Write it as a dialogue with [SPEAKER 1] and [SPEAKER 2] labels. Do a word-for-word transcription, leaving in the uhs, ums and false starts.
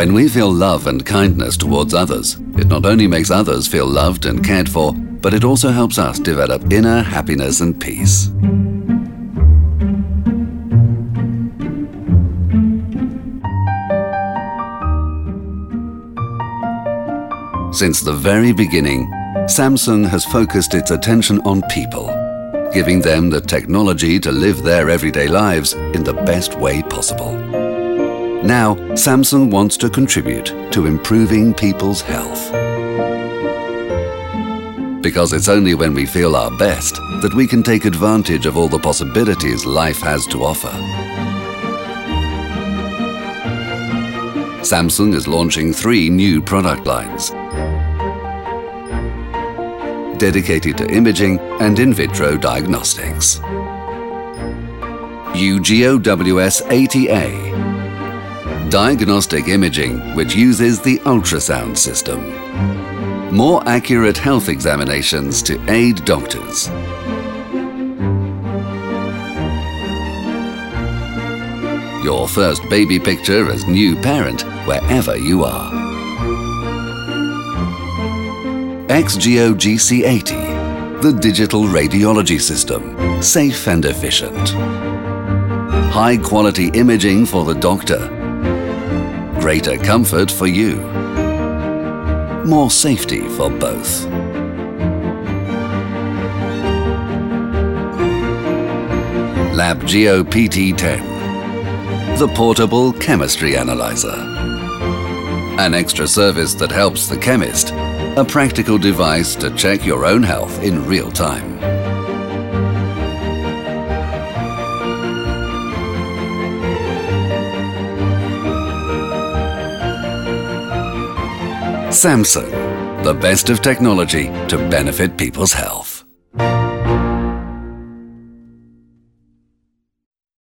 [SPEAKER 1] When we feel love and kindness towards others, it not only makes others feel loved and cared for, but it also helps us develop inner happiness and peace. Since the very beginning, Samsung has focused its attention on people, giving them the technology to live their everyday lives in the best way possible. Now, Samsung wants to contribute to improving people's health. Because it's only when we feel our best that we can take advantage of all the possibilities life has to offer. Samsung is launching three new product lines dedicated to imaging and in vitro diagnostics. U G O W S eighty A, diagnostic imaging which uses the ultrasound system. More accurate health examinations to aid doctors. Your first baby picture as new parent wherever you are. X G O G C eighty, the digital radiology system, safe and efficient. High quality imaging for the doctor. Greater comfort for you. More safety for both. LabGeo P T ten, the portable chemistry analyzer. An extra service that helps the chemist. A practical device to check your own health in real time. Samsung, the best of technology to benefit people's health.